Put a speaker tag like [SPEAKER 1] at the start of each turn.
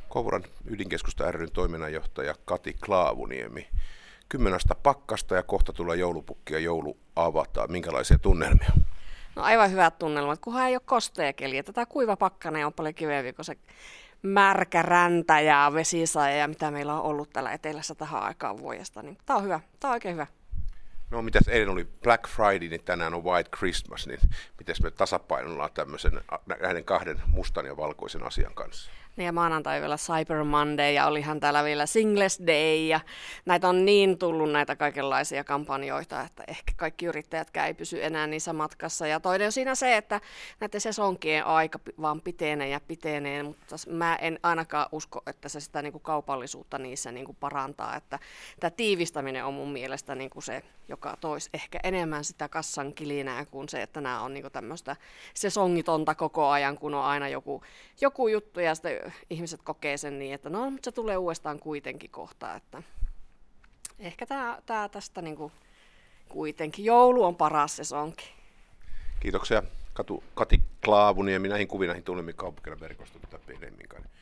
[SPEAKER 1] Kouvolan ydinkeskusta ry:n toiminnanjohtaja Kati Klaavuniemi. 10 astetta pakkasta ja kohta tulee joulupukki ja joulu avataan. Minkälaisia tunnelmia?
[SPEAKER 2] No aivan hyvät tunnelmat, kunhan ei ole kostea keli. Tätä kuiva pakkanen on paljon kivempi kuin se märkä räntä ja vesisaja ja mitä meillä on ollut täällä etelässä tähän aikaan vuodesta. Niin tää on hyvä, tää on oikein hyvä.
[SPEAKER 1] No mitäs eilen oli Black Friday, niin tänään on White Christmas, niin miten me tasapainoillaan tämmöisen näiden kahden mustan ja valkoisen asian kanssa?
[SPEAKER 2] Ja maanantai vielä Cyber Monday ja olihan täällä vielä Singles Day ja näitä on niin tullut näitä kaikenlaisia kampanjoita, että ehkä kaikki yrittäjätkään ei pysy enää niissä matkassa. Ja toinen on siinä se, että näiden sesonkien aika vaan pitenee, mutta mä en ainakaan usko, että se sitä niin kuin kaupallisuutta niissä niin kuin parantaa. Että tämä tiivistäminen on mun mielestä niin kuin se, joka toisi ehkä enemmän sitä kassan kilinää kuin se, että nämä on niin kuin tämmöistä sesongitonta koko ajan, kun on aina joku juttu ja sitten ihmiset kokee sen niin, että no, se tulee uudestaan kuitenkin kohta, että ehkä tämä tästä niinku kuitenkin. Joulu on paras sesonki.
[SPEAKER 1] Kiitoksia Kati Klaavuniemi näihin kuviin, näihin tunnelmiin kaupunkina verkoston pidemminkaan.